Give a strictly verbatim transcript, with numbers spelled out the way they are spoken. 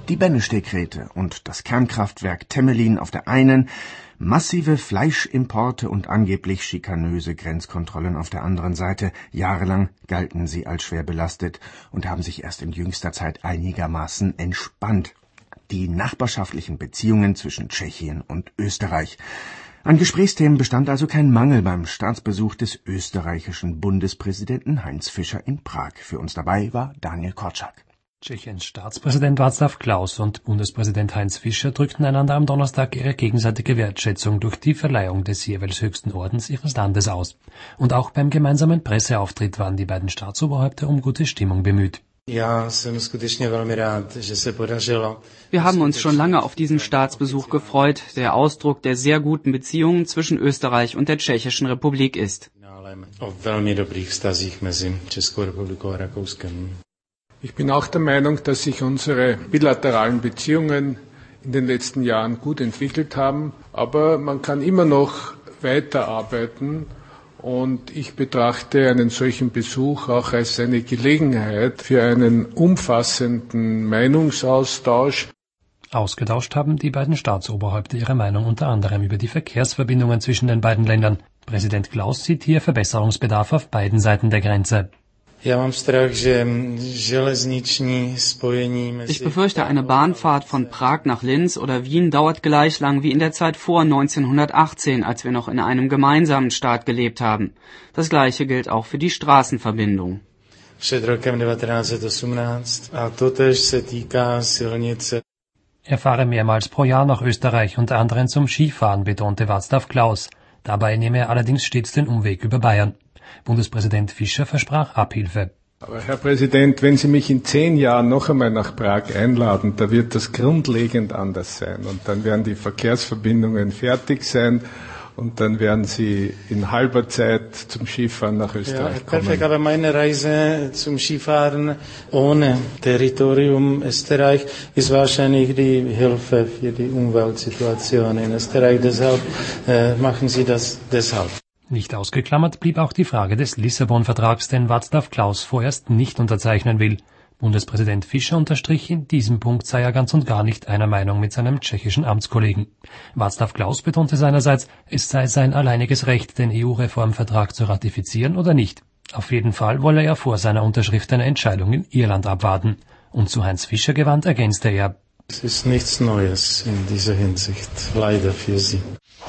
Die Bennestegrete und das Kernkraftwerk Temelin auf der einen, massive Fleischimporte und angeblich schikanöse Grenzkontrollen auf der anderen Seite. Jahrelang galten sie als schwer belastet und haben sich erst in jüngster Zeit einigermaßen entspannt. Die nachbarschaftlichen Beziehungen zwischen Tschechien und Österreich. An Gesprächsthemen bestand also kein Mangel beim Staatsbesuch des österreichischen Bundespräsidenten Heinz Fischer in Prag. Für uns dabei war Daniel Korczak. Tschechiens Staatspräsident Václav Klaus und Bundespräsident Heinz Fischer drückten einander am Donnerstag ihre gegenseitige Wertschätzung durch die Verleihung des jeweils höchsten Ordens ihres Landes aus. Und auch beim gemeinsamen Presseauftritt waren die beiden Staatsoberhäupter um gute Stimmung bemüht. Wir haben uns schon lange auf diesen Staatsbesuch gefreut, der Ausdruck der sehr guten Beziehungen zwischen Österreich und der Tschechischen Republik ist. Ich bin auch der Meinung, dass sich unsere bilateralen Beziehungen in den letzten Jahren gut entwickelt haben, aber man kann immer noch weiterarbeiten. Und ich betrachte einen solchen Besuch auch als eine Gelegenheit für einen umfassenden Meinungsaustausch. Ausgetauscht haben die beiden Staatsoberhäupter ihre Meinung unter anderem über die Verkehrsverbindungen zwischen den beiden Ländern. Präsident Klaus sieht hier Verbesserungsbedarf auf beiden Seiten der Grenze. Ich befürchte, eine Bahnfahrt von Prag nach Linz oder Wien dauert gleich lang wie in der Zeit vor neunzehnhundertachtzehn, als wir noch in einem gemeinsamen Staat gelebt haben. Das Gleiche gilt auch für die Straßenverbindung. Er fahre mehrmals pro Jahr nach Österreich, unter anderem zum Skifahren, betonte Václav Klaus. Dabei nehme er allerdings stets den Umweg über Bayern. Bundespräsident Fischer versprach Abhilfe. Aber Herr Präsident, wenn Sie mich in zehn Jahren noch einmal nach Prag einladen, da wird das grundlegend anders sein. Und dann werden die Verkehrsverbindungen fertig sein und dann werden Sie in halber Zeit zum Skifahren nach Österreich ja, kommen. Perfekt, aber meine Reise zum Skifahren ohne Territorium Österreich ist wahrscheinlich die Hilfe für die Umweltsituation in Österreich. Deshalb äh, machen Sie das deshalb. Nicht ausgeklammert blieb auch die Frage des Lissabon-Vertrags, den Václav Klaus vorerst nicht unterzeichnen will. Bundespräsident Fischer unterstrich, in diesem Punkt sei er ganz und gar nicht einer Meinung mit seinem tschechischen Amtskollegen. Václav Klaus betonte seinerseits, es sei sein alleiniges Recht, den E U-Reformvertrag zu ratifizieren oder nicht. Auf jeden Fall wolle er vor seiner Unterschrift eine Entscheidung in Irland abwarten. Und zu Heinz Fischer gewandt ergänzte er: Es ist nichts Neues in dieser Hinsicht, leider für Sie.